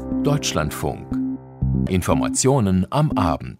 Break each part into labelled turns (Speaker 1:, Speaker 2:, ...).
Speaker 1: Deutschlandfunk. Informationen am Abend.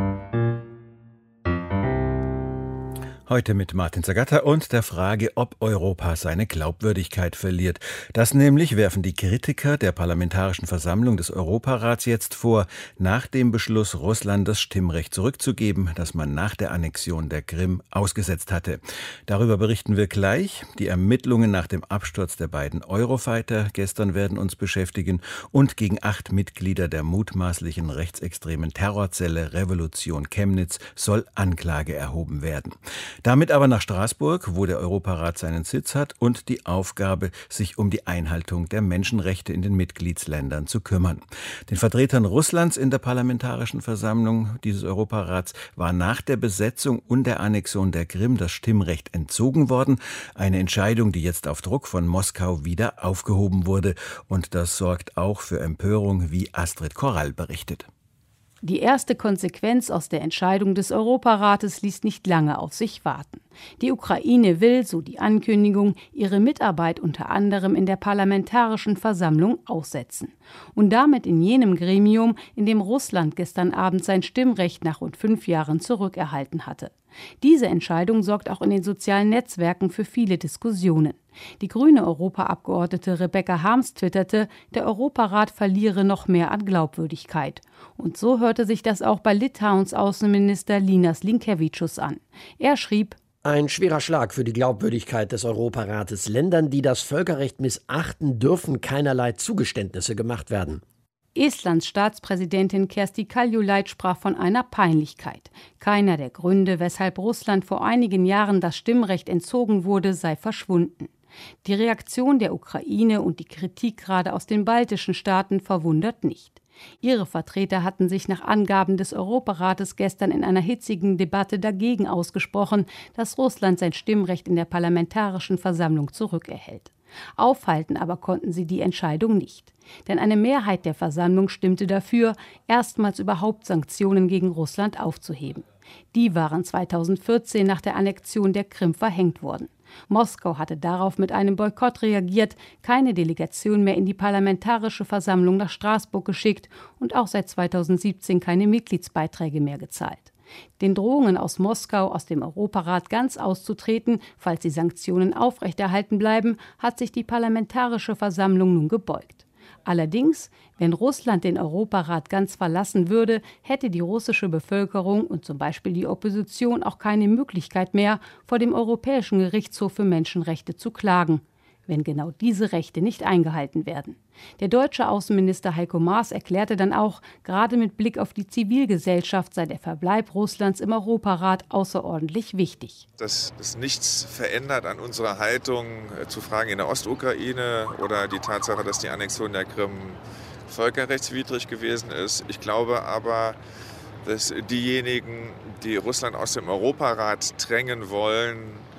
Speaker 2: Heute mit Martin Zagatta und der Frage, ob Europa seine Glaubwürdigkeit verliert. Das nämlich werfen die Kritiker der Parlamentarischen Versammlung des Europarats jetzt vor, nach dem Beschluss, Russland das Stimmrecht zurückzugeben, das man nach der Annexion der Krim ausgesetzt hatte. Darüber berichten wir gleich. Die Ermittlungen nach dem Absturz der beiden Eurofighter gestern werden uns beschäftigen und gegen 8 Mitglieder der mutmaßlichen rechtsextremen Terrorzelle Revolution Chemnitz soll Anklage erhoben werden. Damit aber nach Straßburg, wo der Europarat seinen Sitz hat und die Aufgabe, sich um die Einhaltung der Menschenrechte in den Mitgliedsländern zu kümmern. Den Vertretern Russlands in der Parlamentarischen Versammlung dieses Europarats war nach der Besetzung und der Annexion der Krim das Stimmrecht entzogen worden. Eine Entscheidung, die jetzt auf Druck von Moskau wieder aufgehoben wurde. Und das sorgt auch für Empörung, wie Astrid Korall berichtet.
Speaker 3: Die erste Konsequenz aus der Entscheidung des Europarates ließ nicht lange auf sich warten. Die Ukraine will, so die Ankündigung, ihre Mitarbeit unter anderem in der Parlamentarischen Versammlung aussetzen. Und damit in jenem Gremium, in dem Russland gestern Abend sein Stimmrecht nach rund 5 Jahren zurückerhalten hatte. Diese Entscheidung sorgt auch in den sozialen Netzwerken für viele Diskussionen. Die grüne Europaabgeordnete Rebecca Harms twitterte, der Europarat verliere noch mehr an Glaubwürdigkeit. Und so hörte sich das auch bei Litauens Außenminister Linas Linkevičius an. Er schrieb:
Speaker 4: Ein schwerer Schlag für die Glaubwürdigkeit des Europarates. Ländern, die das Völkerrecht missachten, dürfen keinerlei Zugeständnisse gemacht werden.
Speaker 3: Estlands Staatspräsidentin Kersti Kaljulaid sprach von einer Peinlichkeit. Keiner der Gründe, weshalb Russland vor einigen Jahren das Stimmrecht entzogen wurde, sei verschwunden. Die Reaktion der Ukraine und die Kritik gerade aus den baltischen Staaten verwundert nicht. Ihre Vertreter hatten sich nach Angaben des Europarates gestern in einer hitzigen Debatte dagegen ausgesprochen, dass Russland sein Stimmrecht in der Parlamentarischen Versammlung zurückerhält. Aufhalten aber konnten sie die Entscheidung nicht. Denn eine Mehrheit der Versammlung stimmte dafür, erstmals überhaupt Sanktionen gegen Russland aufzuheben. Die waren 2014 nach der Annexion der Krim verhängt worden. Moskau hatte darauf mit einem Boykott reagiert, keine Delegation mehr in die Parlamentarische Versammlung nach Straßburg geschickt und auch seit 2017 keine Mitgliedsbeiträge mehr gezahlt. Den Drohungen aus Moskau, aus dem Europarat ganz auszutreten, falls die Sanktionen aufrechterhalten bleiben, hat sich die Parlamentarische Versammlung nun gebeugt. Allerdings, wenn Russland den Europarat ganz verlassen würde, hätte die russische Bevölkerung und zum Beispiel die Opposition auch keine Möglichkeit mehr, vor dem Europäischen Gerichtshof für Menschenrechte zu klagen, wenn genau diese Rechte nicht eingehalten werden. Der deutsche Außenminister Heiko Maas erklärte dann auch, gerade mit Blick auf die Zivilgesellschaft sei der Verbleib Russlands im Europarat außerordentlich wichtig.
Speaker 5: Dass es nichts verändert an unserer Haltung zu Fragen in der Ostukraine oder die Tatsache, dass die Annexion der Krim völkerrechtswidrig gewesen ist. Ich glaube aber, dass diejenigen, die Russland aus dem Europarat drängen wollen,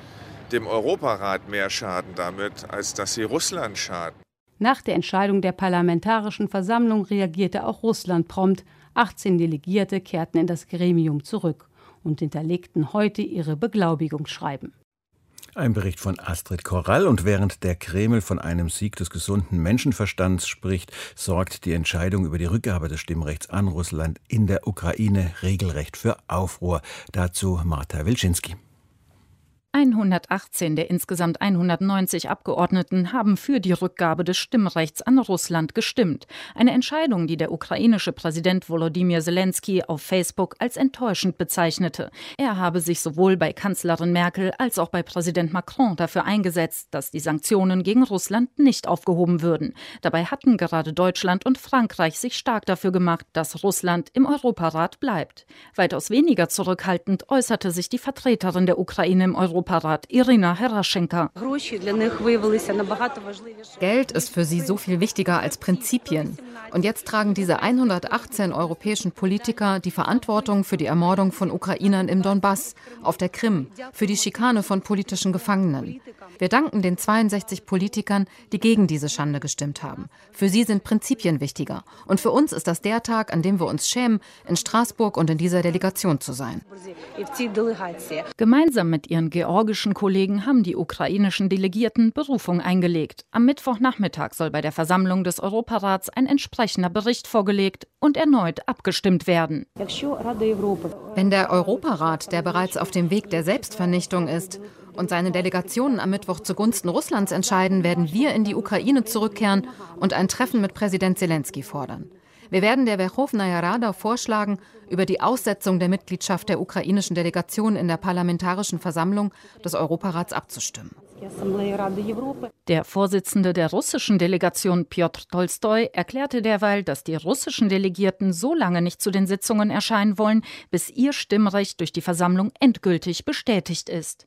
Speaker 5: dem Europarat mehr schaden damit, als dass sie Russland schaden.
Speaker 3: Nach der Entscheidung der Parlamentarischen Versammlung reagierte auch Russland prompt. 18 Delegierte kehrten in das Gremium zurück und hinterlegten heute ihre Beglaubigungsschreiben.
Speaker 2: Ein Bericht von Astrid Korall. Und während der Kreml von einem Sieg des gesunden Menschenverstands spricht, sorgt die Entscheidung über die Rückgabe des Stimmrechts an Russland in der Ukraine regelrecht für Aufruhr. Dazu Marta Wilczynski.
Speaker 6: 118 der insgesamt 190 Abgeordneten haben für die Rückgabe des Stimmrechts an Russland gestimmt. Eine Entscheidung, die der ukrainische Präsident Volodymyr Zelensky auf Facebook als enttäuschend bezeichnete. Er habe sich sowohl bei Kanzlerin Merkel als auch bei Präsident Macron dafür eingesetzt, dass die Sanktionen gegen Russland nicht aufgehoben würden. Dabei hatten gerade Deutschland und Frankreich sich stark dafür gemacht, dass Russland im Europarat bleibt. Weitaus weniger zurückhaltend äußerte sich die Vertreterin der Ukraine im Europarat, Irina Heraschenka.
Speaker 7: Geld ist für sie so viel wichtiger als Prinzipien. Und jetzt tragen diese 118 europäischen Politiker die Verantwortung für die Ermordung von Ukrainern im Donbass, auf der Krim, für die Schikane von politischen Gefangenen. Wir danken den 62 Politikern, die gegen diese Schande gestimmt haben. Für sie sind Prinzipien wichtiger. Und für uns ist das der Tag, an dem wir uns schämen, in Straßburg und in dieser Delegation zu sein.
Speaker 6: Gemeinsam mit ihren Georgien georgischen Kollegen haben die ukrainischen Delegierten Berufung eingelegt. Am Mittwochnachmittag soll bei der Versammlung des Europarats ein entsprechender Bericht vorgelegt und erneut abgestimmt werden.
Speaker 7: Wenn der Europarat, der bereits auf dem Weg der Selbstvernichtung ist, und seine Delegationen am Mittwoch zugunsten Russlands entscheiden, werden wir in die Ukraine zurückkehren und ein Treffen mit Präsident Selenskyj fordern. Wir werden der Werchownaja Rada vorschlagen, über die Aussetzung der Mitgliedschaft der ukrainischen Delegation in der Parlamentarischen Versammlung des Europarats abzustimmen.
Speaker 6: Der Vorsitzende der russischen Delegation Pjotr Tolstoi erklärte derweil, dass die russischen Delegierten so lange nicht zu den Sitzungen erscheinen wollen, bis ihr Stimmrecht durch die Versammlung endgültig bestätigt ist.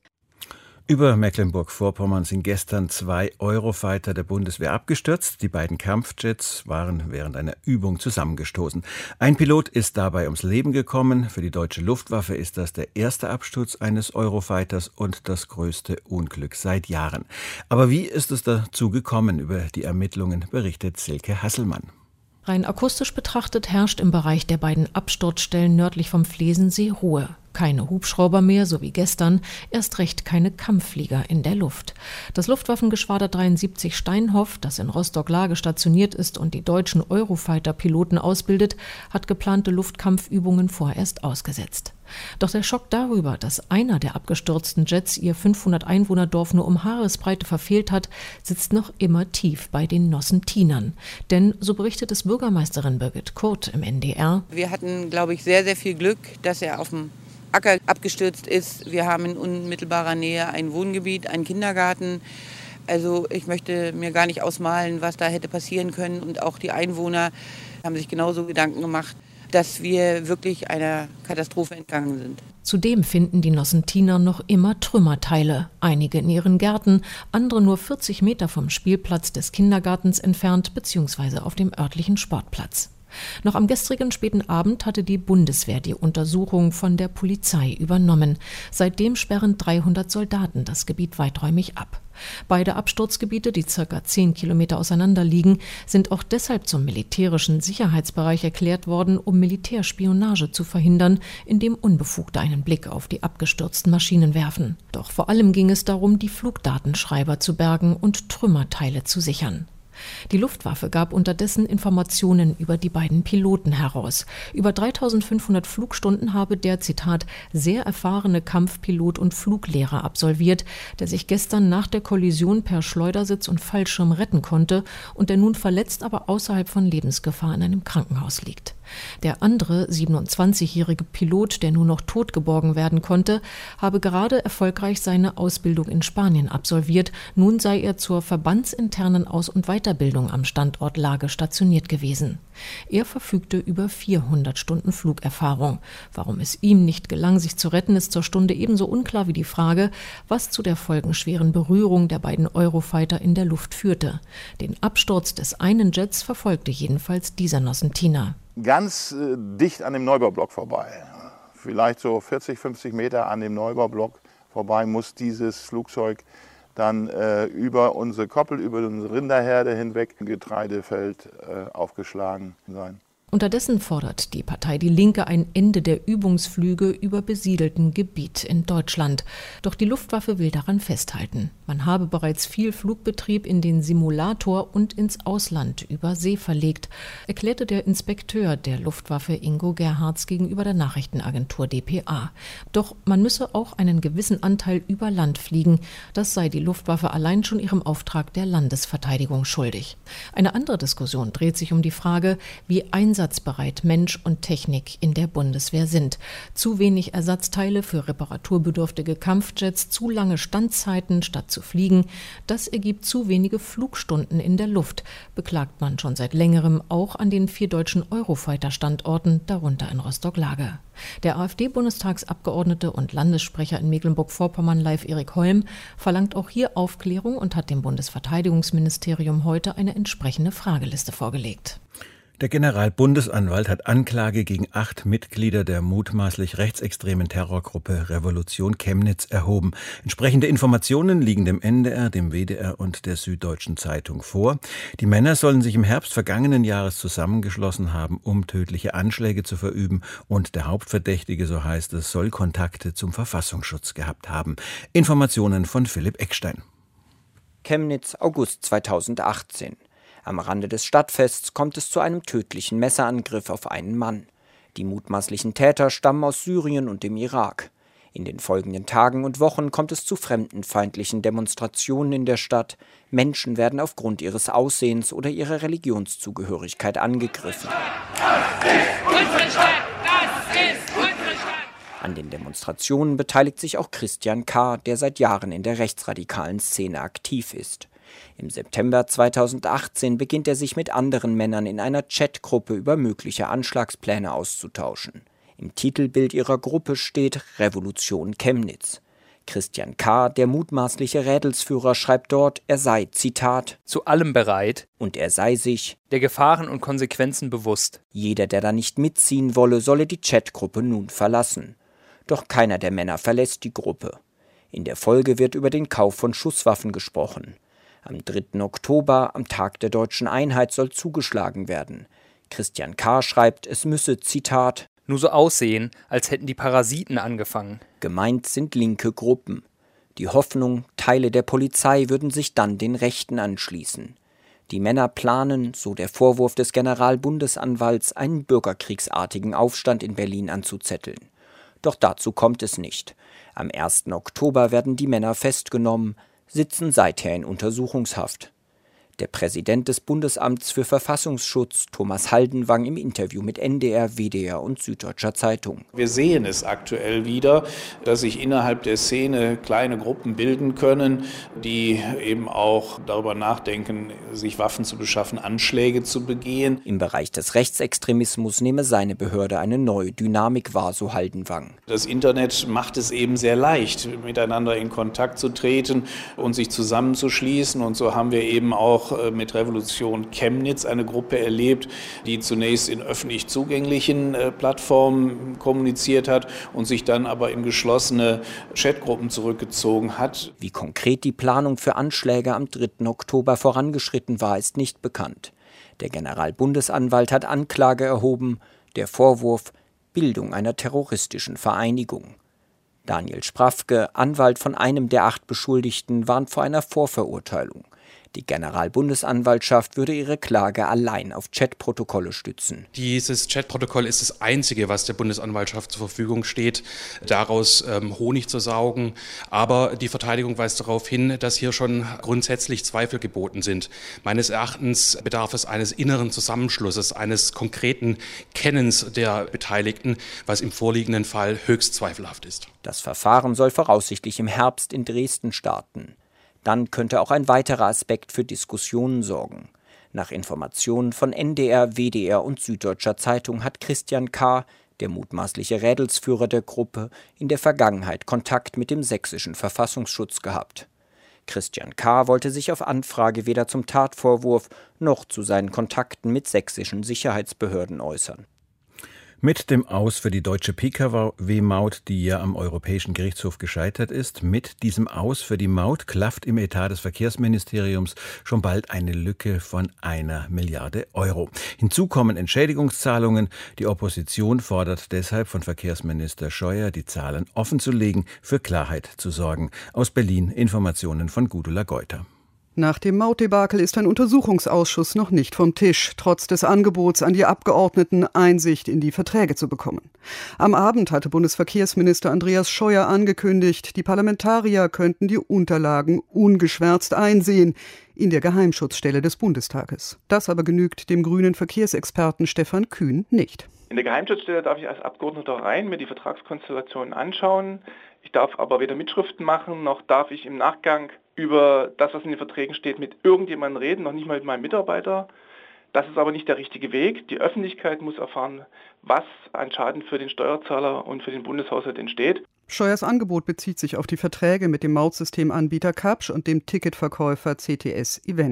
Speaker 2: Über Mecklenburg-Vorpommern sind gestern 2 Eurofighter der Bundeswehr abgestürzt. Die beiden Kampfjets waren während einer Übung zusammengestoßen. Ein Pilot ist dabei ums Leben gekommen. Für die deutsche Luftwaffe ist das der erste Absturz eines Eurofighters und das größte Unglück seit Jahren. Aber wie ist es dazu gekommen? Über die Ermittlungen berichtet Silke Hasselmann.
Speaker 8: Rein akustisch betrachtet herrscht im Bereich der beiden Absturzstellen nördlich vom Flesensee Ruhe. Keine Hubschrauber mehr, so wie gestern, erst recht keine Kampfflieger in der Luft. Das Luftwaffengeschwader 73 Steinhoff, das in Rostock-Lage stationiert ist und die deutschen Eurofighter-Piloten ausbildet, hat geplante Luftkampfübungen vorerst ausgesetzt. Doch der Schock darüber, dass einer der abgestürzten Jets ihr 500-Einwohner-Dorf nur um Haaresbreite verfehlt hat, sitzt noch immer tief bei den Nossentinern. Denn, so berichtet es Bürgermeisterin Birgit Kurt im NDR:
Speaker 9: Wir hatten, glaube ich, sehr, sehr viel Glück, dass er auf dem Acker abgestürzt ist. Wir haben in unmittelbarer Nähe ein Wohngebiet, einen Kindergarten. Also ich möchte mir gar nicht ausmalen, was da hätte passieren können. Und auch die Einwohner haben sich genauso Gedanken gemacht, dass wir wirklich einer Katastrophe entgangen sind.
Speaker 8: Zudem finden die Nossentiner noch immer Trümmerteile. Einige in ihren Gärten, andere nur 40 Meter vom Spielplatz des Kindergartens entfernt bzw. auf dem örtlichen Sportplatz. Noch am gestrigen späten Abend hatte die Bundeswehr die Untersuchung von der Polizei übernommen. Seitdem sperren 300 Soldaten das Gebiet weiträumig ab. Beide Absturzgebiete, die ca. 10 Kilometer auseinander liegen, sind auch deshalb zum militärischen Sicherheitsbereich erklärt worden, um Militärspionage zu verhindern, indem Unbefugte einen Blick auf die abgestürzten Maschinen werfen. Doch vor allem ging es darum, die Flugdatenschreiber zu bergen und Trümmerteile zu sichern. Die Luftwaffe gab unterdessen Informationen über die beiden Piloten heraus. Über 3500 Flugstunden habe der, Zitat, sehr erfahrene Kampfpilot und Fluglehrer absolviert, der sich gestern nach der Kollision per Schleudersitz und Fallschirm retten konnte und der nun verletzt, aber außerhalb von Lebensgefahr in einem Krankenhaus liegt. Der andere, 27-jährige Pilot, der nur noch tot geborgen werden konnte, habe gerade erfolgreich seine Ausbildung in Spanien absolviert. Nun sei er zur verbandsinternen Aus- und Weiterbildung am Standort Lage stationiert gewesen. Er verfügte über 400 Stunden Flugerfahrung. Warum es ihm nicht gelang, sich zu retten, ist zur Stunde ebenso unklar wie die Frage, was zu der folgenschweren Berührung der beiden Eurofighter in der Luft führte. Den Absturz des einen Jets verfolgte jedenfalls dieser Nossentiner.
Speaker 10: Ganz dicht an dem Neubaublock vorbei. Vielleicht so 40, 50 Meter an dem Neubaublock vorbei muss dieses Flugzeug dann über unsere Koppel, über unsere Rinderherde hinweg im Getreidefeld aufgeschlagen sein.
Speaker 8: Unterdessen fordert die Partei Die Linke ein Ende der Übungsflüge über besiedeltem Gebiet in Deutschland. Doch die Luftwaffe will daran festhalten. Man habe bereits viel Flugbetrieb in den Simulator und ins Ausland über See verlegt, erklärte der Inspekteur der Luftwaffe Ingo Gerhards gegenüber der Nachrichtenagentur dpa. Doch man müsse auch einen gewissen Anteil über Land fliegen. Das sei die Luftwaffe allein schon ihrem Auftrag der Landesverteidigung schuldig. Eine andere Diskussion dreht sich um die Frage, wie einsatzbereit Mensch und Technik in der Bundeswehr sind. Zu wenig Ersatzteile für reparaturbedürftige Kampfjets, zu lange Standzeiten statt zu fliegen. Das ergibt zu wenige Flugstunden in der Luft, beklagt man schon seit längerem auch an den 4 deutschen Eurofighter-Standorten, darunter in Rostock-Lage. Der AfD-Bundestagsabgeordnete und Landessprecher in Mecklenburg-Vorpommern, Leif Erik Holm, verlangt auch hier Aufklärung und hat dem Bundesverteidigungsministerium heute eine entsprechende Frageliste vorgelegt.
Speaker 2: Der Generalbundesanwalt hat Anklage gegen 8 Mitglieder der mutmaßlich rechtsextremen Terrorgruppe Revolution Chemnitz erhoben. Entsprechende Informationen liegen dem NDR, dem WDR und der Süddeutschen Zeitung vor. Die Männer sollen sich im Herbst vergangenen Jahres zusammengeschlossen haben, um tödliche Anschläge zu verüben, und der Hauptverdächtige, so heißt es, soll Kontakte zum Verfassungsschutz gehabt haben. Informationen von Philipp Eckstein.
Speaker 11: Chemnitz, August 2018. Am Rande des Stadtfests kommt es zu einem tödlichen Messerangriff auf einen Mann. Die mutmaßlichen Täter stammen aus Syrien und dem Irak. In den folgenden Tagen und Wochen kommt es zu fremdenfeindlichen Demonstrationen in der Stadt. Menschen werden aufgrund ihres Aussehens oder ihrer Religionszugehörigkeit angegriffen.
Speaker 12: Das ist unsere Stadt! Das ist unsere Stadt!
Speaker 11: An den Demonstrationen beteiligt sich auch Christian K., der seit Jahren in der rechtsradikalen Szene aktiv ist. Im September 2018 beginnt er sich mit anderen Männern in einer Chatgruppe über mögliche Anschlagspläne auszutauschen. Im Titelbild ihrer Gruppe steht Revolution Chemnitz. Christian K., der mutmaßliche Rädelsführer, schreibt dort, er sei, Zitat,
Speaker 13: zu allem bereit
Speaker 11: und er sei sich
Speaker 13: der Gefahren und Konsequenzen bewusst.
Speaker 11: Jeder, der da nicht mitziehen wolle, solle die Chatgruppe nun verlassen. Doch keiner der Männer verlässt die Gruppe. In der Folge wird über den Kauf von Schusswaffen gesprochen. Am 3. Oktober, am Tag der Deutschen Einheit, soll zugeschlagen werden. Christian K. schreibt, es müsse, Zitat,
Speaker 13: nur so aussehen, als hätten die Parasiten angefangen.
Speaker 11: Gemeint sind linke Gruppen. Die Hoffnung, Teile der Polizei würden sich dann den Rechten anschließen. Die Männer planen, so der Vorwurf des Generalbundesanwalts, einen bürgerkriegsartigen Aufstand in Berlin anzuzetteln. Doch dazu kommt es nicht. Am 1. Oktober werden die Männer festgenommen, sitzen seither in Untersuchungshaft. Der Präsident des Bundesamts für Verfassungsschutz, Thomas Haldenwang, im Interview mit NDR, WDR und Süddeutscher Zeitung.
Speaker 14: Wir sehen es aktuell wieder, dass sich innerhalb der Szene kleine Gruppen bilden können, die eben auch darüber nachdenken, sich Waffen zu beschaffen, Anschläge zu begehen.
Speaker 11: Im Bereich des Rechtsextremismus nehme seine Behörde eine neue Dynamik wahr, so Haldenwang.
Speaker 14: Das Internet macht es eben sehr leicht, miteinander in Kontakt zu treten und sich zusammenzuschließen. Und so haben wir eben auch mit Revolution Chemnitz eine Gruppe erlebt, die zunächst in öffentlich zugänglichen Plattformen kommuniziert hat und sich dann aber in geschlossene Chatgruppen zurückgezogen hat.
Speaker 11: Wie konkret die Planung für Anschläge am 3. Oktober vorangeschritten war, ist nicht bekannt. Der Generalbundesanwalt hat Anklage erhoben, der Vorwurf Bildung einer terroristischen Vereinigung. Daniel Sprafke, Anwalt von einem der 8 Beschuldigten, warnt vor einer Vorverurteilung. Die Generalbundesanwaltschaft würde ihre Klage allein auf Chatprotokolle stützen.
Speaker 15: Dieses Chatprotokoll ist das einzige, was der Bundesanwaltschaft zur Verfügung steht, daraus Honig zu saugen. Aber die Verteidigung weist darauf hin, dass hier schon grundsätzlich Zweifel geboten sind. Meines Erachtens bedarf es eines inneren Zusammenschlusses, eines konkreten Kennens der Beteiligten, was im vorliegenden Fall höchst zweifelhaft ist.
Speaker 11: Das Verfahren soll voraussichtlich im Herbst in Dresden starten. Dann könnte auch ein weiterer Aspekt für Diskussionen sorgen. Nach Informationen von NDR, WDR und Süddeutscher Zeitung hat Christian K., der mutmaßliche Rädelsführer der Gruppe, in der Vergangenheit Kontakt mit dem sächsischen Verfassungsschutz gehabt. Christian K. wollte sich auf Anfrage weder zum Tatvorwurf noch zu seinen Kontakten mit sächsischen Sicherheitsbehörden äußern.
Speaker 2: Mit dem Aus für die deutsche Pkw-Maut, die ja am Europäischen Gerichtshof gescheitert ist, mit diesem Aus für die Maut klafft im Etat des Verkehrsministeriums schon bald eine Lücke von 1 Milliarde Euro. Hinzu kommen Entschädigungszahlungen. Die Opposition fordert deshalb von Verkehrsminister Scheuer, die Zahlen offenzulegen, für Klarheit zu sorgen. Aus Berlin Informationen von Gudula Geuter.
Speaker 16: Nach dem Mautdebakel ist ein Untersuchungsausschuss noch nicht vom Tisch, trotz des Angebots an die Abgeordneten, Einsicht in die Verträge zu bekommen. Am Abend hatte Bundesverkehrsminister Andreas Scheuer angekündigt, die Parlamentarier könnten die Unterlagen ungeschwärzt einsehen in der Geheimschutzstelle des Bundestages. Das aber genügt dem grünen Verkehrsexperten Stefan Kühn nicht.
Speaker 17: In der Geheimschutzstelle darf ich als Abgeordneter rein, mir die Vertragskonstellationen anschauen. Ich darf aber weder Mitschriften machen, noch darf ich im Nachgang über das, was in den Verträgen steht, mit irgendjemandem reden, noch nicht mal mit meinem Mitarbeiter. Das ist aber nicht der richtige Weg. Die Öffentlichkeit muss erfahren, was an Schaden für den Steuerzahler und für den Bundeshaushalt entsteht.
Speaker 16: Scheuers Angebot bezieht sich auf die Verträge mit dem Mautsystemanbieter Kapsch und dem Ticketverkäufer CTS Eventim.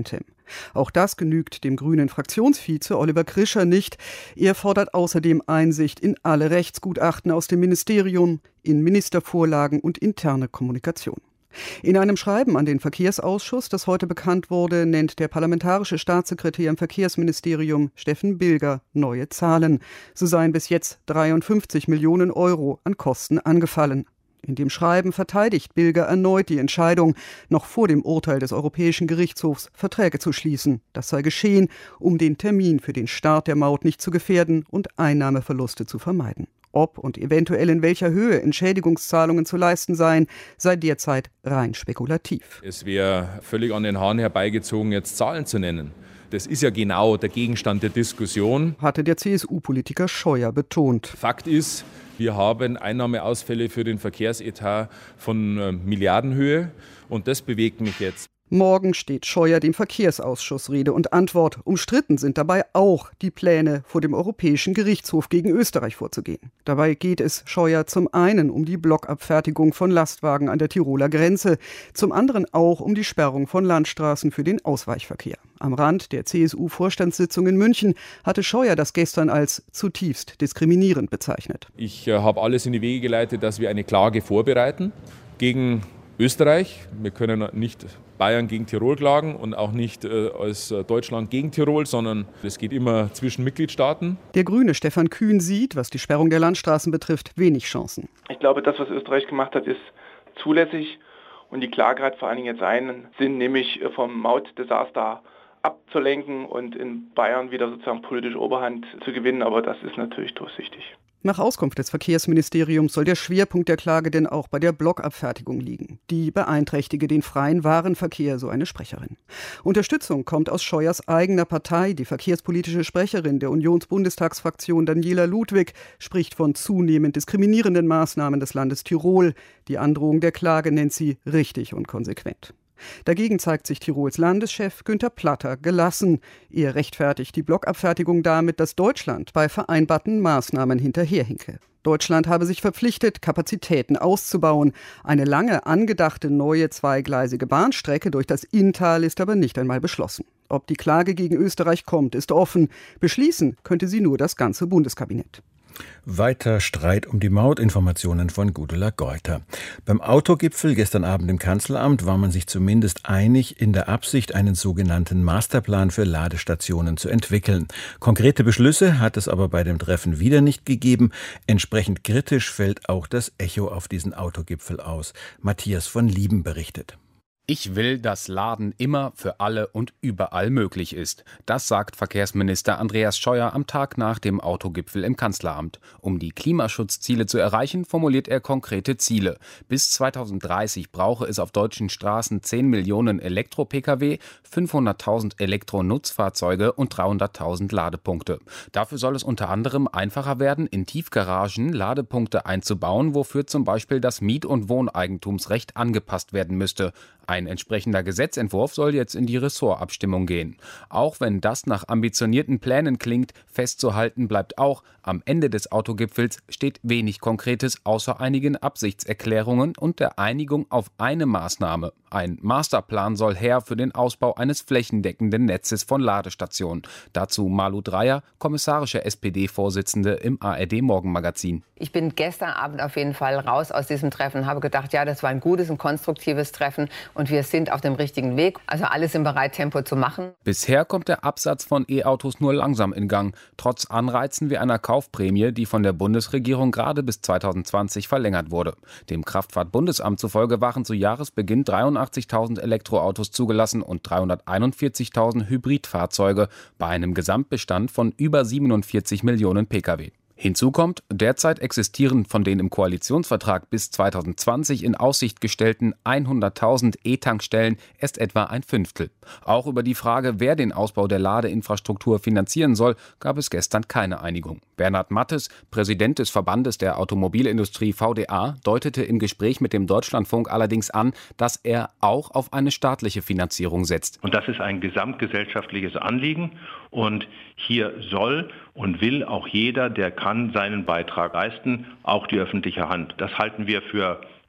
Speaker 16: Auch das genügt dem grünen Fraktionsvize Oliver Krischer nicht. Er fordert außerdem Einsicht in alle Rechtsgutachten aus dem Ministerium, in Ministervorlagen und interne Kommunikation. In einem Schreiben an den Verkehrsausschuss, das heute bekannt wurde, nennt der parlamentarische Staatssekretär im Verkehrsministerium Steffen Bilger neue Zahlen. So seien bis jetzt 53 Millionen Euro an Kosten angefallen. In dem Schreiben verteidigt Bilger erneut die Entscheidung, noch vor dem Urteil des Europäischen Gerichtshofs Verträge zu schließen. Das sei geschehen, um den Termin für den Start der Maut nicht zu gefährden und Einnahmeverluste zu vermeiden. Ob und eventuell in welcher Höhe Entschädigungszahlungen zu leisten seien, sei derzeit rein spekulativ.
Speaker 18: Es wäre völlig an den Haaren herbeigezogen, jetzt Zahlen zu nennen. Das ist ja genau der Gegenstand der Diskussion,
Speaker 16: hatte der CSU-Politiker Scheuer betont.
Speaker 18: Fakt ist, wir haben Einnahmeausfälle für den Verkehrsetat von Milliardenhöhe und das bewegt mich jetzt.
Speaker 16: Morgen steht Scheuer dem Verkehrsausschuss Rede und Antwort. Umstritten sind dabei auch die Pläne, vor dem Europäischen Gerichtshof gegen Österreich vorzugehen. Dabei geht es Scheuer zum einen um die Blockabfertigung von Lastwagen an der Tiroler Grenze, zum anderen auch um die Sperrung von Landstraßen für den Ausweichverkehr. Am Rand der CSU-Vorstandssitzung in München hatte Scheuer das gestern als zutiefst diskriminierend bezeichnet.
Speaker 18: Ich habe alles in die Wege geleitet, dass wir eine Klage vorbereiten gegen Österreich. Wir können nicht Bayern gegen Tirol klagen und auch nicht als Deutschland gegen Tirol, sondern es geht immer zwischen Mitgliedstaaten.
Speaker 16: Der Grüne Stefan Kühn sieht, was die Sperrung der Landstraßen betrifft, wenig Chancen.
Speaker 17: Ich glaube, das, was Österreich gemacht hat, ist zulässig und die Klage hat vor allen Dingen jetzt einen Sinn, nämlich vom Mautdesaster abzulenken und in Bayern wieder sozusagen politische Oberhand zu gewinnen, aber das ist natürlich durchsichtig.
Speaker 16: Nach Auskunft des Verkehrsministeriums soll der Schwerpunkt der Klage denn auch bei der Blockabfertigung liegen. Die beeinträchtige den freien Warenverkehr, so eine Sprecherin. Unterstützung kommt aus Scheuers eigener Partei. Die verkehrspolitische Sprecherin der Unionsbundestagsfraktion Daniela Ludwig spricht von zunehmend diskriminierenden Maßnahmen des Landes Tirol. Die Androhung der Klage nennt sie richtig und konsequent. Dagegen zeigt sich Tirols Landeschef Günther Platter gelassen. Er rechtfertigt die Blockabfertigung damit, dass Deutschland bei vereinbarten Maßnahmen hinterherhinke. Deutschland habe sich verpflichtet, Kapazitäten auszubauen. Eine lange angedachte neue zweigleisige Bahnstrecke durch das Inntal ist aber nicht einmal beschlossen. Ob die Klage gegen Österreich kommt, ist offen. Beschließen könnte sie nur das ganze Bundeskabinett.
Speaker 2: Weiter Streit um die Maut, Informationen von Gudula Geuter. Beim Autogipfel gestern Abend im Kanzleramt war man sich zumindest einig in der Absicht, einen sogenannten Masterplan für Ladestationen zu entwickeln. Konkrete Beschlüsse hat es aber bei dem Treffen wieder nicht gegeben. Entsprechend kritisch fällt auch das Echo auf diesen Autogipfel aus. Matthias von Lieben berichtet.
Speaker 19: Ich will, dass Laden immer für alle und überall möglich ist. Das sagt Verkehrsminister Andreas Scheuer am Tag nach dem Autogipfel im Kanzleramt. Um die Klimaschutzziele zu erreichen, formuliert er konkrete Ziele. Bis 2030 brauche es auf deutschen Straßen 10 Millionen Elektro-Pkw, 500.000 Elektronutzfahrzeuge und 300.000 Ladepunkte. Dafür soll es unter anderem einfacher werden, in Tiefgaragen Ladepunkte einzubauen, wofür zum Beispiel das Miet- und Wohneigentumsrecht angepasst werden müsste. Ein entsprechender Gesetzentwurf soll jetzt in die Ressortabstimmung gehen. Auch wenn das nach ambitionierten Plänen klingt, festzuhalten bleibt auch, am Ende des Autogipfels steht wenig Konkretes außer einigen Absichtserklärungen und der Einigung auf eine Maßnahme. Ein Masterplan soll her für den Ausbau eines flächendeckenden Netzes von Ladestationen. Dazu Malu Dreyer, kommissarische SPD-Vorsitzende im ARD-Morgenmagazin.
Speaker 20: Ich bin gestern Abend auf jeden Fall raus aus diesem Treffen und habe gedacht, ja, das war ein gutes und konstruktives Treffen und wir sind auf dem richtigen Weg. Also alle sind bereit, Tempo zu machen.
Speaker 19: Bisher kommt der Absatz von E-Autos nur langsam in Gang, trotz Anreizen wie einer Kaufprämie, die von der Bundesregierung gerade bis 2020 verlängert wurde. Dem Kraftfahrtbundesamt zufolge waren zu Jahresbeginn 83.000 Elektroautos zugelassen und 341.000 Hybridfahrzeuge bei einem Gesamtbestand von über 47 Millionen Pkw. Hinzu kommt, derzeit existieren von den im Koalitionsvertrag bis 2020 in Aussicht gestellten 100.000 E-Tankstellen erst etwa ein Fünftel. Auch über die Frage, wer den Ausbau der Ladeinfrastruktur finanzieren soll, gab es gestern keine Einigung. Bernhard Mattes, Präsident des Verbandes der Automobilindustrie VDA, deutete im Gespräch mit dem Deutschlandfunk allerdings an, dass er auch auf eine staatliche Finanzierung setzt.
Speaker 21: Und das ist ein gesamtgesellschaftliches Anliegen. Und hier soll und will auch jeder, der kann, seinen Beitrag leisten, auch die öffentliche Hand. Das halten wir für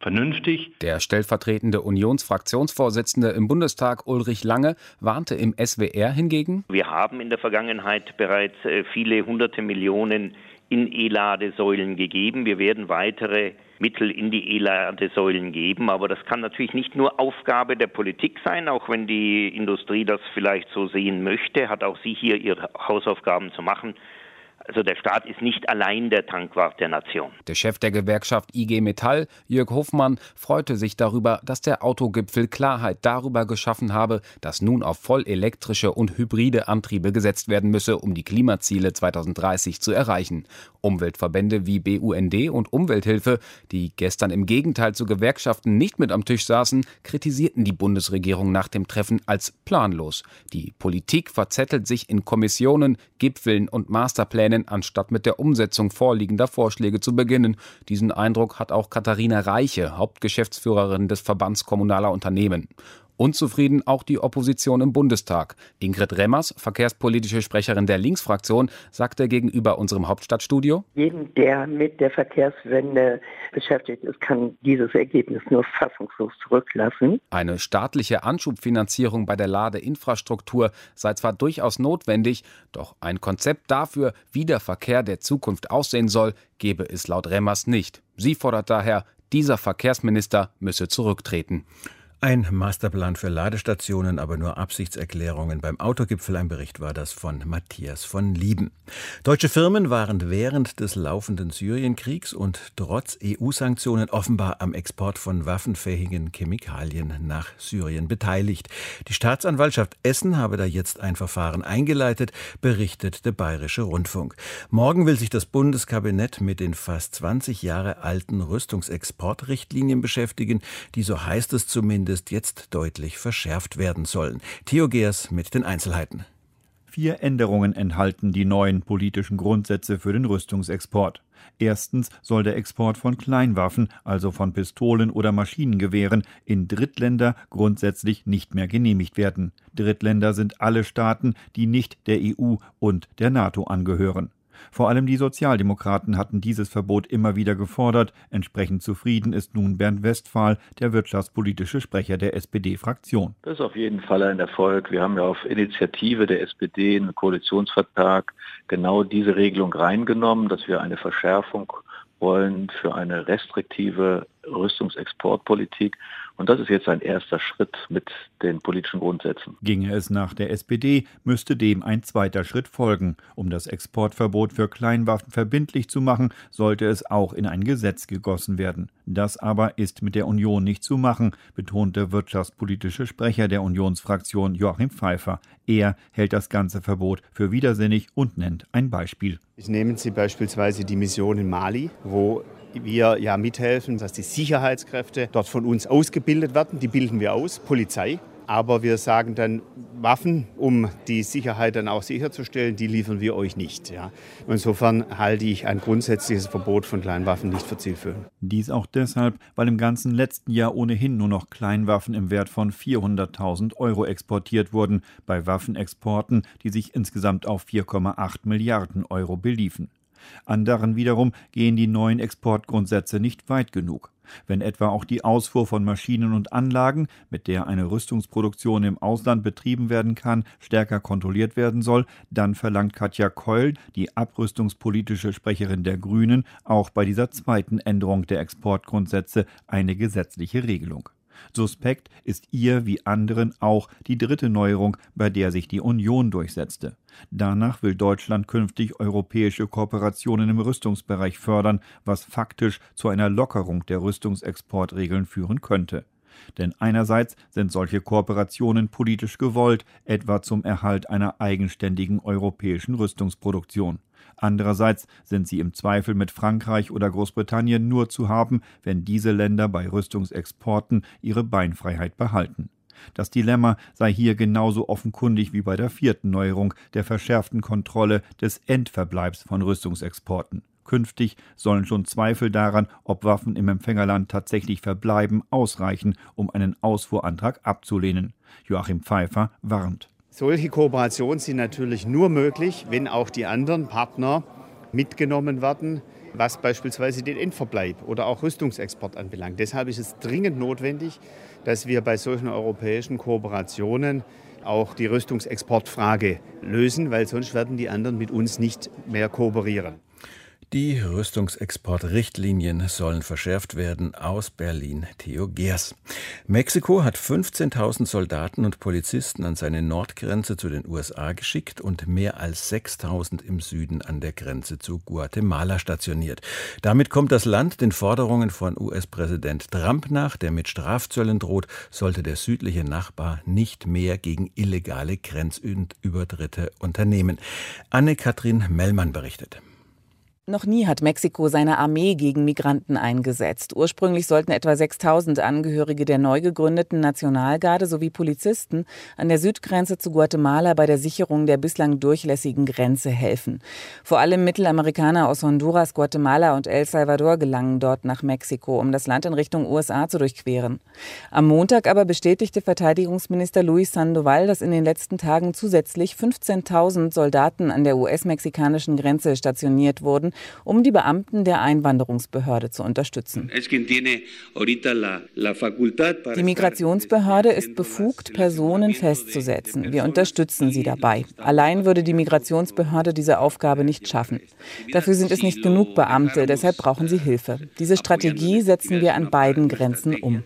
Speaker 21: vernünftig.
Speaker 19: Der stellvertretende Unionsfraktionsvorsitzende im Bundestag Ulrich Lange warnte im SWR hingegen:
Speaker 1: Wir haben in der Vergangenheit bereits viele hunderte Millionen in E-Ladesäulen gegeben. Wir werden weitere Mittel in die E-Ladesäulen geben. Aber das kann natürlich nicht nur Aufgabe der Politik sein, auch wenn die Industrie das vielleicht so sehen möchte, hat auch sie hier ihre Hausaufgaben zu machen. Also der Staat ist nicht allein der Tankwart der Nation.
Speaker 19: Der Chef der Gewerkschaft IG Metall, Jörg Hofmann, freute sich darüber, dass der Autogipfel Klarheit darüber geschaffen habe, dass nun auf vollelektrische und hybride Antriebe gesetzt werden müsse, um die Klimaziele 2030 zu erreichen. Umweltverbände wie BUND und Umwelthilfe, die gestern im Gegenteil zu Gewerkschaften nicht mit am Tisch saßen, kritisierten die Bundesregierung nach dem Treffen als planlos. Die Politik verzettelt sich in Kommissionen, Gipfeln und Masterplänen, anstatt mit der Umsetzung vorliegender Vorschläge zu beginnen. Diesen Eindruck hat auch Katharina Reiche, Hauptgeschäftsführerin des Verbands Kommunaler Unternehmen. Unzufrieden auch die Opposition im Bundestag. Ingrid Remmers, verkehrspolitische Sprecherin der Linksfraktion, sagte gegenüber unserem Hauptstadtstudio:
Speaker 22: Jeden, der mit der Verkehrswende beschäftigt ist, kann dieses Ergebnis nur fassungslos zurücklassen.
Speaker 19: Eine staatliche Anschubfinanzierung bei der Ladeinfrastruktur sei zwar durchaus notwendig, doch ein Konzept dafür, wie der Verkehr der Zukunft aussehen soll, gebe es laut Remmers nicht. Sie fordert daher, dieser Verkehrsminister müsse zurücktreten.
Speaker 2: Ein Masterplan für Ladestationen, aber nur Absichtserklärungen. Beim Autogipfel, ein Bericht war das von Matthias von Lieben. Deutsche Firmen waren während des laufenden Syrienkriegs und trotz EU-Sanktionen offenbar am Export von waffenfähigen Chemikalien nach Syrien beteiligt. Die Staatsanwaltschaft Essen habe da jetzt ein Verfahren eingeleitet, berichtet der Bayerische Rundfunk. Morgen will sich das Bundeskabinett mit den fast 20 Jahre alten Rüstungsexportrichtlinien beschäftigen, die, so heißt es zumindest, jetzt deutlich verschärft werden sollen. Theo Geers mit den Einzelheiten.
Speaker 23: 4 Änderungen enthalten die neuen politischen Grundsätze für den Rüstungsexport. Erstens soll der Export von Kleinwaffen, also von Pistolen oder Maschinengewehren, in Drittländer grundsätzlich nicht mehr genehmigt werden. Drittländer sind alle Staaten, die nicht der EU und der NATO angehören. Vor allem die Sozialdemokraten hatten dieses Verbot immer wieder gefordert. Entsprechend zufrieden ist nun Bernd Westphal, der wirtschaftspolitische Sprecher der SPD-Fraktion.
Speaker 24: Das ist auf jeden Fall ein Erfolg. Wir haben ja auf Initiative der SPD in den Koalitionsvertrag genau diese Regelung reingenommen, dass wir eine Verschärfung wollen für eine restriktive Rüstungsexportpolitik. Und das ist jetzt ein erster Schritt mit den politischen Grundsätzen.
Speaker 23: Ginge es nach der SPD, müsste dem ein zweiter Schritt folgen. Um das Exportverbot für Kleinwaffen verbindlich zu machen, sollte es auch in ein Gesetz gegossen werden. Das aber ist mit der Union nicht zu machen, betont der wirtschaftspolitische Sprecher der Unionsfraktion Joachim Pfeiffer. Er hält das ganze Verbot für widersinnig und nennt ein Beispiel.
Speaker 25: Nehmen Sie beispielsweise die Mission in Mali, wo wir ja mithelfen, dass die Sicherheitskräfte dort von uns ausgebildet werden. Die bilden wir aus, Polizei. Aber wir sagen dann, Waffen, um die Sicherheit dann auch sicherzustellen, die liefern wir euch nicht. Ja. Insofern halte ich ein grundsätzliches Verbot von Kleinwaffen nicht für zielführend.
Speaker 23: Dies auch deshalb, weil im ganzen letzten Jahr ohnehin nur noch Kleinwaffen im Wert von 400.000 € exportiert wurden, bei Waffenexporten, die sich insgesamt auf 4,8 Milliarden € beliefen. Anderen wiederum gehen die neuen Exportgrundsätze nicht weit genug. Wenn etwa auch die Ausfuhr von Maschinen und Anlagen, mit der eine Rüstungsproduktion im Ausland betrieben werden kann, stärker kontrolliert werden soll, dann verlangt Katja Keul, die abrüstungspolitische Sprecherin der Grünen, auch bei dieser zweiten Änderung der Exportgrundsätze eine gesetzliche Regelung. Suspekt ist ihr wie anderen auch die dritte Neuerung, bei der sich die Union durchsetzte. Danach will Deutschland künftig europäische Kooperationen im Rüstungsbereich fördern, was faktisch zu einer Lockerung der Rüstungsexportregeln führen könnte. Denn einerseits sind solche Kooperationen politisch gewollt, etwa zum Erhalt einer eigenständigen europäischen Rüstungsproduktion. Andererseits sind sie im Zweifel mit Frankreich oder Großbritannien nur zu haben, wenn diese Länder bei Rüstungsexporten ihre Beinfreiheit behalten. Das Dilemma sei hier genauso offenkundig wie bei der vierten Neuerung der verschärften Kontrolle des Endverbleibs von Rüstungsexporten. Künftig sollen schon Zweifel daran, ob Waffen im Empfängerland tatsächlich verbleiben, ausreichen, um einen Ausfuhrantrag abzulehnen. Joachim Pfeiffer warnt.
Speaker 25: Solche Kooperationen sind natürlich nur möglich, wenn auch die anderen Partner mitgenommen werden. was beispielsweise den Endverbleib oder auch Rüstungsexport anbelangt. Deshalb ist es dringend notwendig, dass wir bei solchen europäischen Kooperationen auch die Rüstungsexportfrage lösen, weil sonst werden die anderen mit uns nicht mehr kooperieren.
Speaker 2: Die Rüstungsexportrichtlinien sollen verschärft werden. Aus Berlin, Theo Geers. Mexiko hat 15.000 Soldaten und Polizisten an seine Nordgrenze zu den USA geschickt und mehr als 6.000 im Süden an der Grenze zu Guatemala stationiert. Damit kommt das Land den Forderungen von US-Präsident Trump nach, der mit Strafzöllen droht, sollte der südliche Nachbar nicht mehr gegen illegale Grenzübertritte unternehmen. Anne-Kathrin Mellmann berichtet.
Speaker 3: Noch nie hat Mexiko seine Armee gegen Migranten eingesetzt. Ursprünglich sollten etwa 6.000 Angehörige der neu gegründeten Nationalgarde sowie Polizisten an der Südgrenze zu Guatemala bei der Sicherung der bislang durchlässigen Grenze helfen. Vor allem Mittelamerikaner aus Honduras, Guatemala und El Salvador gelangen dort nach Mexiko, um das Land in Richtung USA zu durchqueren. Am Montag aber bestätigte Verteidigungsminister Luis Sandoval, dass in den letzten Tagen zusätzlich 15.000 Soldaten an der US-mexikanischen Grenze stationiert wurden, um die Beamten der Einwanderungsbehörde zu unterstützen. Die Migrationsbehörde ist befugt, Personen festzusetzen. Wir unterstützen sie dabei. Allein würde die Migrationsbehörde diese Aufgabe nicht schaffen. Dafür sind es nicht genug Beamte, deshalb brauchen sie Hilfe. Diese Strategie setzen wir an beiden Grenzen um.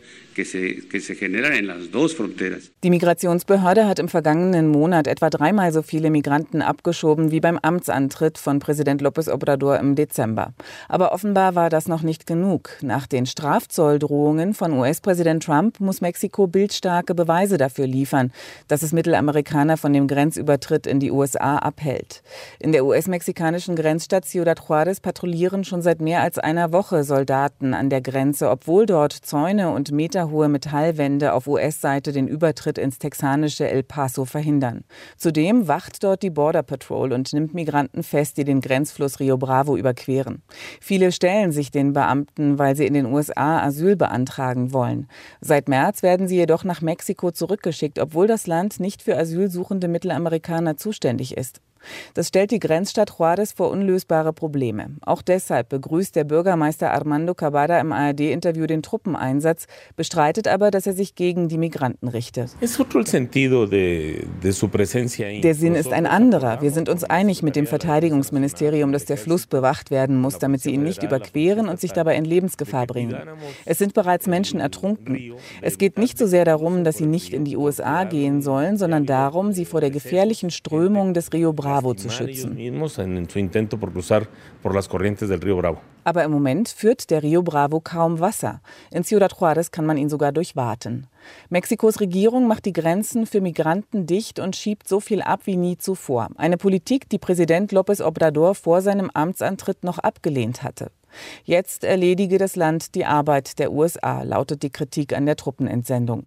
Speaker 3: Die Migrationsbehörde hat im vergangenen Monat etwa 3-mal so viele Migranten abgeschoben wie beim Amtsantritt von Präsident López Obrador im Dezember. Aber offenbar war das noch nicht genug. Nach den Strafzolldrohungen von US-Präsident Trump muss Mexiko bildstarke Beweise dafür liefern, dass es Mittelamerikaner von dem Grenzübertritt in die USA abhält. In der US-mexikanischen Grenzstadt Ciudad Juárez patrouillieren schon seit mehr als einer Woche Soldaten an der Grenze, obwohl dort Zäune und meterhohe Metallwände auf US-Seite den Übertritt ins texanische El Paso verhindern. Zudem wacht dort die Border Patrol und nimmt Migranten fest, die den Grenzfluss Rio Bravo überqueren. Viele stellen sich den Beamten, weil sie in den USA Asyl beantragen wollen. Seit März werden sie jedoch nach Mexiko zurückgeschickt, obwohl das Land nicht für asylsuchende Mittelamerikaner zuständig ist. Das stellt die Grenzstadt Juárez vor unlösbare Probleme. Auch deshalb begrüßt der Bürgermeister Armando Cavada im ARD-Interview den Truppeneinsatz, bestreitet aber, dass er sich gegen die Migranten richtet. Der Sinn ist ein anderer. Wir sind uns einig mit dem Verteidigungsministerium, dass der Fluss bewacht werden muss, damit sie ihn nicht überqueren und sich dabei in Lebensgefahr bringen. Es sind bereits Menschen ertrunken. Es geht nicht so sehr darum, dass sie nicht in die USA gehen sollen, sondern darum, sie vor der gefährlichen Strömung des Rio Bravo zu schützen. Aber im Moment führt der Rio Bravo kaum Wasser. In Ciudad Juárez kann man ihn sogar durchwaten. Mexikos Regierung macht die Grenzen für Migranten dicht und schiebt so viel ab wie nie zuvor. Eine Politik, die Präsident López Obrador vor seinem Amtsantritt noch abgelehnt hatte. Jetzt erledige das Land die Arbeit der USA, lautet die Kritik an der Truppenentsendung.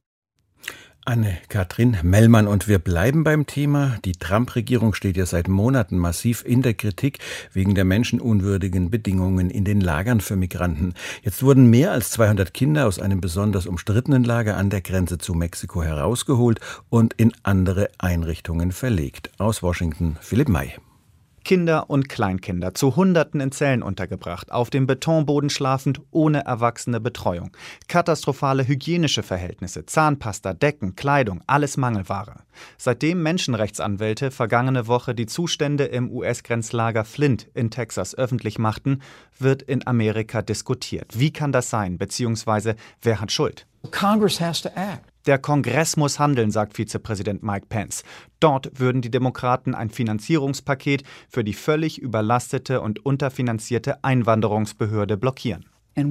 Speaker 2: Anne-Kathrin Mellmann, und wir bleiben beim Thema. Die Trump-Regierung steht ja seit Monaten massiv in der Kritik wegen der menschenunwürdigen Bedingungen in den Lagern für Migranten. Jetzt wurden mehr als 200 Kinder aus einem besonders umstrittenen Lager an der Grenze zu Mexiko herausgeholt und in andere Einrichtungen verlegt. Aus Washington, Philipp May.
Speaker 4: Kinder und Kleinkinder zu Hunderten in Zellen untergebracht, auf dem Betonboden schlafend, ohne erwachsene Betreuung. Katastrophale hygienische Verhältnisse, Zahnpasta, Decken, Kleidung, alles Mangelware. Seitdem Menschenrechtsanwälte vergangene Woche die Zustände im US-Grenzlager Flint in Texas öffentlich machten, wird in Amerika diskutiert. Wie kann das sein, beziehungsweise wer hat Schuld? Congress has to act. Der Kongress muss handeln, sagt Vizepräsident Mike Pence. Dort würden die Demokraten ein Finanzierungspaket für die völlig überlastete und unterfinanzierte Einwanderungsbehörde blockieren.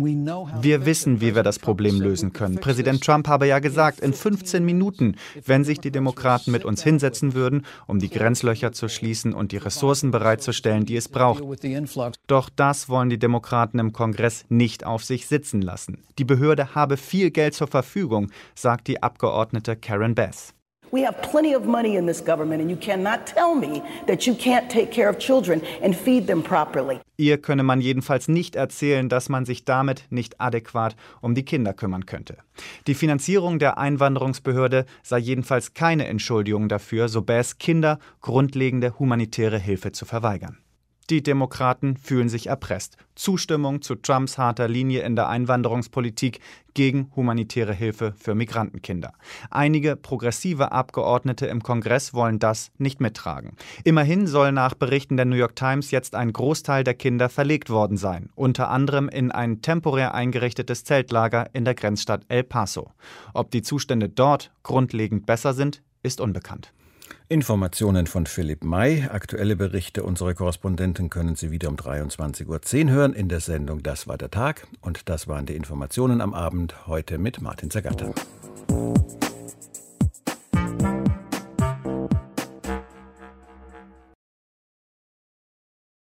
Speaker 4: Wir wissen, wie wir das Problem lösen können. Präsident Trump habe ja gesagt, in 15 Minuten, wenn sich die Demokraten mit uns hinsetzen würden, um die Grenzlöcher zu schließen und die Ressourcen bereitzustellen, die es braucht. Doch das wollen die Demokraten im Kongress nicht auf sich sitzen lassen. Die Behörde habe viel Geld zur Verfügung, sagt die Abgeordnete Karen Bass.
Speaker 5: We have plenty of money in this government and you cannot tell me that you can't take care of children and feed them properly.
Speaker 4: Ihr könne man jedenfalls nicht erzählen, dass man sich damit nicht adäquat um die Kinder kümmern könnte. Die Finanzierung der Einwanderungsbehörde sei jedenfalls keine Entschuldigung dafür, so Bass Kinder grundlegende humanitäre Hilfe zu verweigern. Die Demokraten fühlen sich erpresst. Zustimmung zu Trumps harter Linie in der Einwanderungspolitik gegen humanitäre Hilfe für Migrantenkinder. Einige progressive Abgeordnete im Kongress wollen das nicht mittragen. Immerhin soll nach Berichten der New York Times jetzt ein Großteil der Kinder verlegt worden sein, unter anderem in ein temporär eingerichtetes Zeltlager in der Grenzstadt El Paso. Ob die Zustände dort grundlegend besser sind, ist unbekannt.
Speaker 2: Informationen von Philipp May. Aktuelle Berichte unserer Korrespondenten können Sie wieder um 23:10 Uhr hören in der Sendung Das war der Tag. Und das waren die Informationen am Abend, heute mit Martin Zagatta.